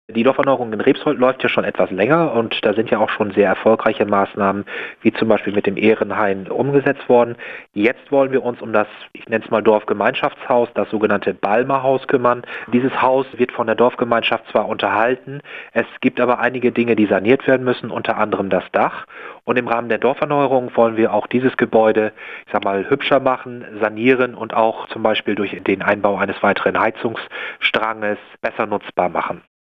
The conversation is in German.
Die Dorferneuerung in Rebsold läuft ja schon etwas länger und da sind ja auch schon sehr erfolgreiche Maßnahmen, wie zum Beispiel mit dem Ehrenhain, umgesetzt worden. Jetzt wollen wir uns um das, ich nenne es mal Dorfgemeinschaftshaus, das sogenannte Balmer-Haus kümmern. Dieses Haus wird von der Dorfgemeinschaft zwar unterhalten, es gibt aber einige Dinge, die saniert werden müssen, unter anderem das Dach. Und im Rahmen der Dorferneuerung wollen wir auch dieses Gebäude, ich sag mal, hübscher machen, sanieren und auch zum Beispiel durch den Einbau eines weiteren Heizungsstranges besser nutzbar machen.